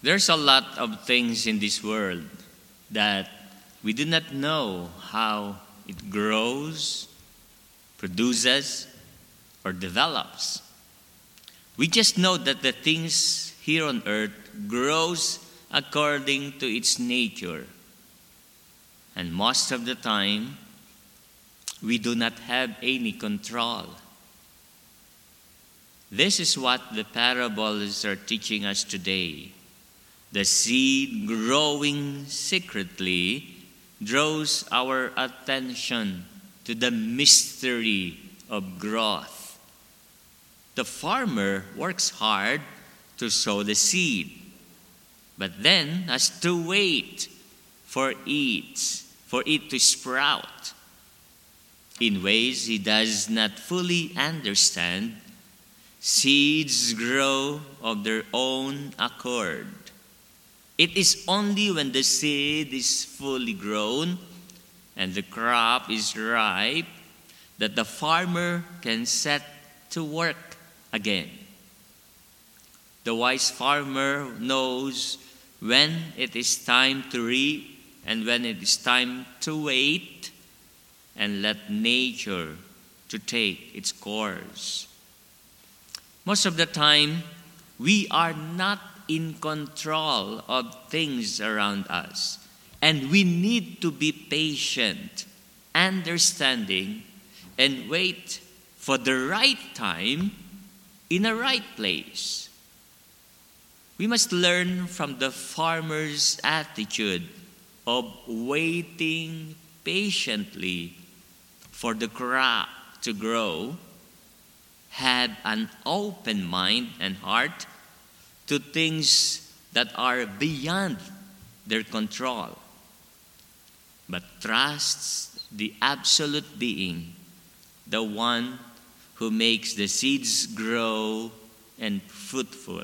There's a lot of things in this world that we do not know how it grows, produces, or develops. We just know that the things here on earth grows according to its nature. And most of the time, we do not have any control. This is what the parables are teaching us today. The seed growing secretly draws our attention to the mystery of growth. The farmer works hard to sow the seed, but then has to wait for it to sprout. In ways he does not fully understand, seeds grow of their own accord. It is only when the seed is fully grown and the crop is ripe that the farmer can set to work again. The wise farmer knows when it is time to reap and when it is time to wait and let nature to take its course. Most of the time, we are not in control of things around us. And we need to be patient, understanding, and wait for the right time in a right place. We must learn from the farmer's attitude of waiting patiently for the crop to grow, have an open mind and heart to things that are beyond their control, but trusts the absolute being, the one who makes the seeds grow and fruitful.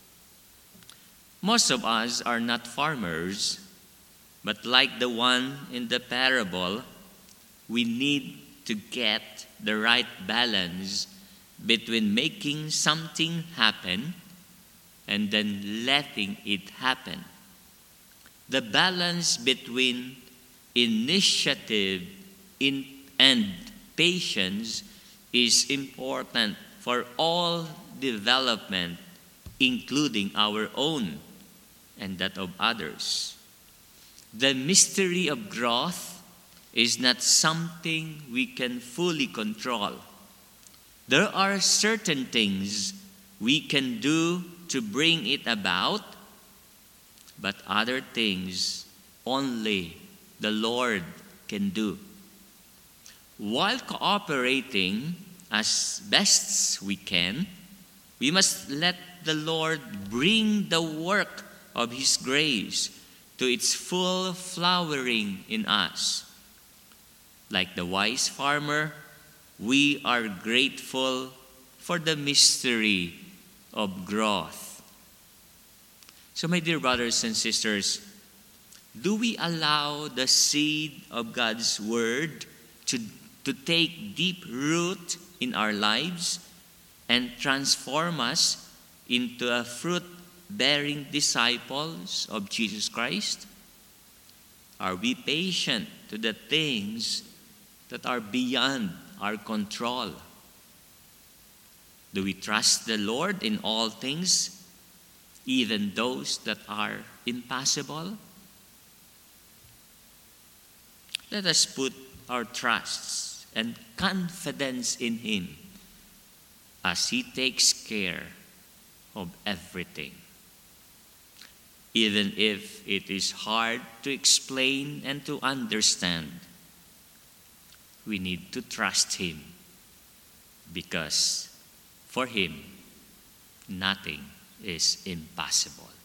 Most of us are not farmers, but like the one in the parable, we need to get the right balance between making something happen and then letting it happen. The balance between initiative and patience is important for all development, including our own and that of others. The mystery of growth is not something we can fully control. There are certain things we can do to bring it about, but other things only the Lord can do. While cooperating as best we can, we must let the Lord bring the work of His grace to its full flowering in us. Like the wise farmer, we are grateful for the mystery of growth. So, my dear brothers and sisters, do we allow the seed of God's Word to take deep root in our lives and transform us into a fruit-bearing disciples of Jesus Christ? Are we patient to the things that are beyond our control? Do we trust the Lord in all things, even those that are impossible? Let us put our trusts and confidence in Him as He takes care of everything. Even if it is hard to explain and to understand, we need to trust Him because for Him, nothing is impossible.